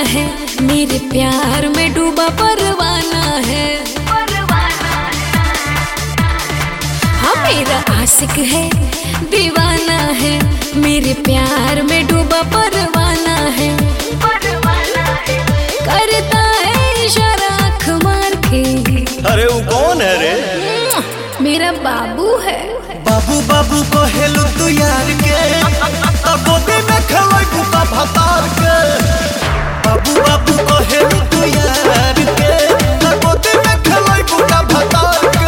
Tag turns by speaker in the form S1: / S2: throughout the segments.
S1: है, मेरे प्यार में डूबा परवाना है। हाँ मेरा आशिक है, दीवाना है, मेरे प्यार में डूबा परवाना है। करता है इशारा आँख मार के।
S2: अरे वो कौन है रे?
S1: मेरा बाबू है।
S2: बाबू बाबू कहेलु तू यार के, गोदी में खेलाई बुका भतार के। बाबू बाबू कहेलु तू यार के, गोदी में खेलाई बुका भतार के।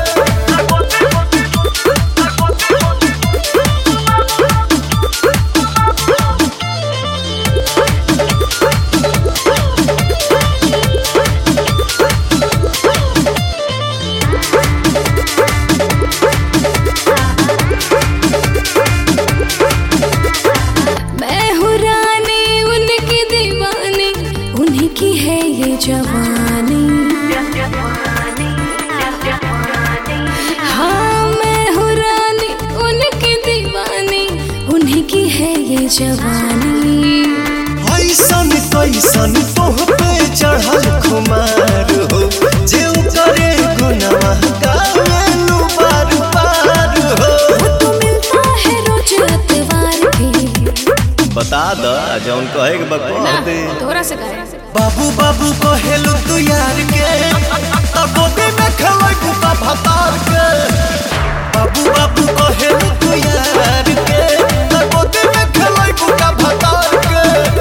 S1: जवानी हाँ मैं हूँ रानी, उनकी दीवानी, उन्हीं की है ये जवानी।
S2: ऐसन कैसन तोह पे चढ़ल खुमार हो, जे करे गुनाह गावेलु बार बार हो।
S1: वो तो मिलता है रोज अतवार के।
S2: बता द जौन कहे के बकवा दे,
S1: तोरा से कहे।
S2: बाबू बाबू कहेलु तू यार के, गोदी में खेलाई बुका भतार के। बाबू बाबू कहेलु तू यार के, गोदी में खेलाई बुका भतार के।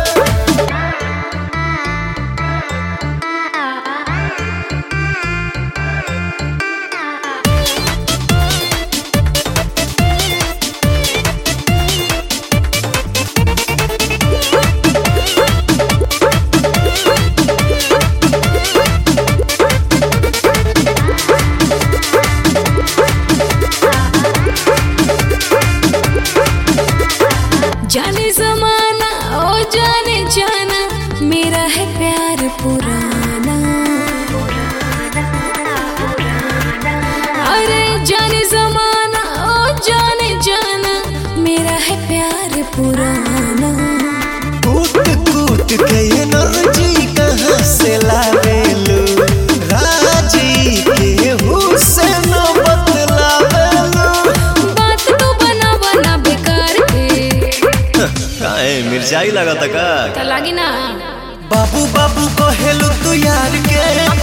S1: जाने जमाना ओ जाने जाना, मेरा है प्यार पुराना। अरे जाने जमाना ओ जाने जाना, मेरा है प्यार पुराना।
S2: कूट कूट के एनर्जी कहाँ से लावेलु, राजी के हुस्न बतलावेलु।
S1: बात तो बना बना बेकार के।
S2: काहे मिर्चाई लगा था का?
S1: लागी ना।
S2: बाबू बाबू कहेलु तू यार के,